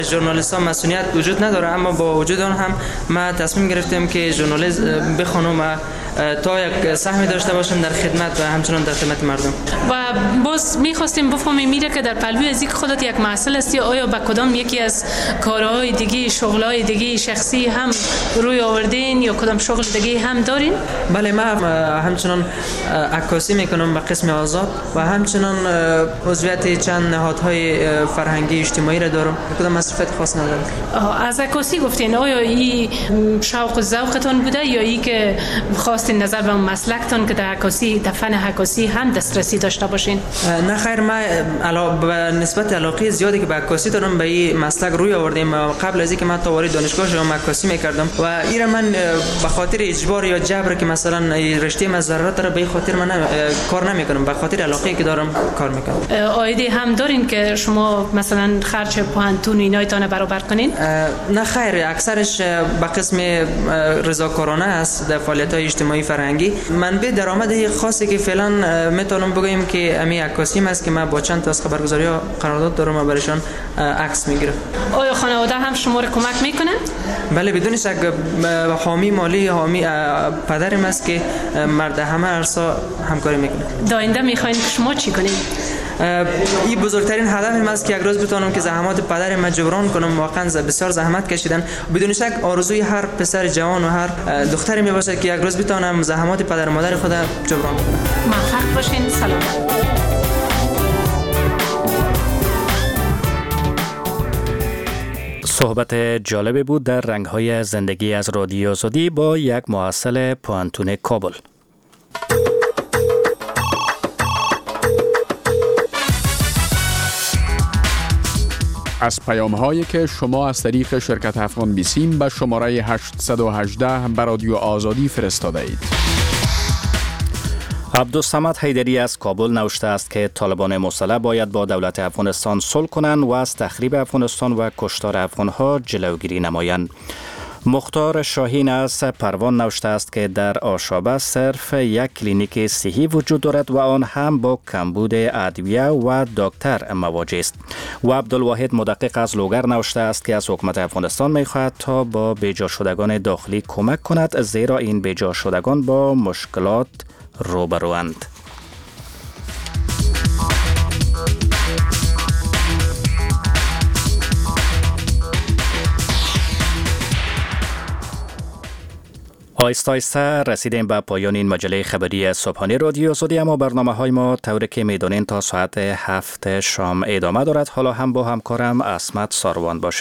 ژورنالیست ها مسئولیت وجود نداره، اما با وجود آن هم ما تصمیم گرفتیم که ژورنالیسم بخوانم و تا یک سهمی داشته باشم در خدمت و همچنان در خدمت مردم. و باز می‌خواستیم بفهمیم میره که در پلوی از اینکه خودت یک محصل هستی، آیا با کدام یکی از کارهای دیگه، شغل‌های دیگه شخصی هم روی آوردین یا کدام شغل دیگه هم دارین؟ بله، ما همچنان عکاسی میکنم به قسم آزاد و همچنان عضویت چند نهادهای فرهنگی اجتماعی را دارم. کدام مسئولیت خاص ندارم. از عکاسی گفتین، آیا این شوق و ذوقتون بوده یا ای که خواستین نظر به مسلکتون که در عکاسی، در فن عکاسی هم دسترسی داشته باشین؟ نه خیر، ما به نسبت علاقه زیادی که به عکاسی دارم به این مسلک روی آوردیم. قبل از اینکه من تا وارد دانشگاه شدم عکاسی میکردم و این من به خاطر اجبار یا جبر که مثلا رشته من ضرورت داره به این خاطر من کار نمیکنم، به خاطر علاقه که دارم کار میکنم. آیدی هم دارین که شما مثلا خرج پوهنتون اینایتان برابر کنین؟ نه خیر، اکثرش به قسم رضاکارانه است در فعالیت‌های اجتماعی فرهنگی. منبع درآمد خاصی که فعلا میتونم بگم که امی عکاسیم است که من با چند تا از خبرگزاری‌ها قرارداد دارم و برایشان عکس میگیرم. آیا خانواده هم شما رو کمک میکنن؟ بله، بدون شک حامی مالی، حامی پدرم است که مرد همه عرصا همکاری میکنه. داینده میخواین که شما چی کنین؟ این بزرگترین هدفم است که یک روز بتونم که زحمات پدرم جبران کنم. واقعا بسیار زحمت کشیدن. بدون شک آرزوی هر پسر جوان و هر دختری می باشد که یک روز بتونم زحمات پدر و مادر خود جبران کنم. موفق باشین. سلام. صحبت جالبی بود در رنگ‌های زندگی از رادیو آزادی با یک محصل پوهنتون کابل. از پیام‌هایی که شما از طریق شرکت افغان بیسیم به شماره 818 به رادیو آزادی فرستاده اید. عبدالصمد حیدری از کابل نوشته است که طالبان مسلح باید با دولت افغانستان صلح کنند و از تخریب افغانستان و کشتار افغان‌ها جلوگیری نمایند. مختار شاهین از پروان نوشته است که در آشابه صرف یک کلینیک صحی وجود دارد و آن هم با کمبود ادویه و دکتر مواجه است. و عبدالواحد مدقق از لوگر نوشته است که از حکومت افغانستان می‌خواهد تا با بیجا شدگان داخلی کمک کند، زیرا این بیجا شدگان با مشکلات روبروند. آیسته آیسته رسیدیم به پایان این مجله خبری صبحانه رادیو آزادی، اما برنامه های ما طوری که میدونین تا ساعت 7 شام ادامه دارد. حالا هم با همکارم اسمت ساروان باشید.